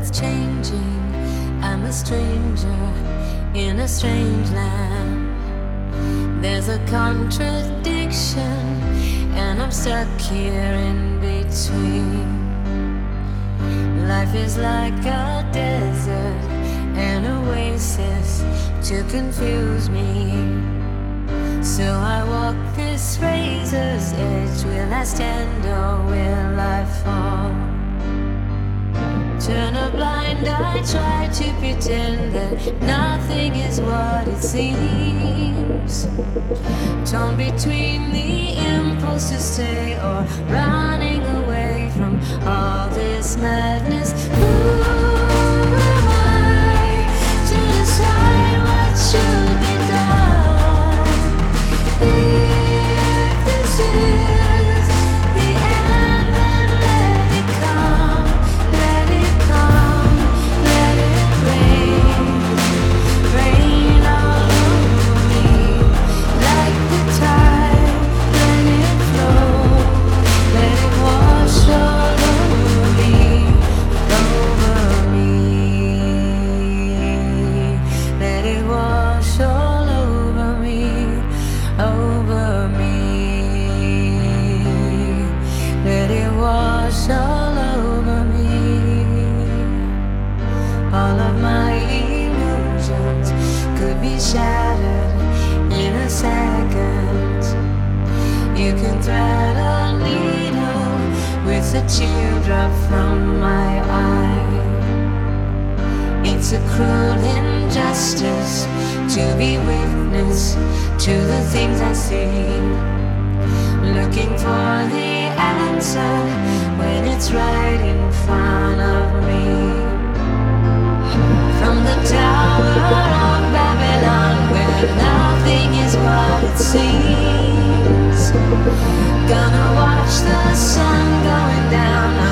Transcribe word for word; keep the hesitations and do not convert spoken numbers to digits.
world's changing. I'm a stranger in a strange land. There's a contradiction, and I'm stuck here in between. Life is like a desert, an oasis to confuse me. So I walk this razor's edge. Will I stand or will I fall? Turn a blind eye, try to pretend that nothing is what it seems. Torn between the impulse to stay or running away from all this madness. Who am I to decide what should be done? If this is the end, then let it come, let it come, let it rain, rain all over me like the tide. Let it flow, let it wash all over me, over me. Let it wash all over me, over me. Let it wash all over me. All of my illusions could be shattered in a second. You can thread a needle with a teardrop from my eye. It's a cruel injustice to be witness to the things I see. Looking for the answer when it's right in front of me. From the Tower of Babylon, where nothing is what it seems. Gonna watch the sun going down.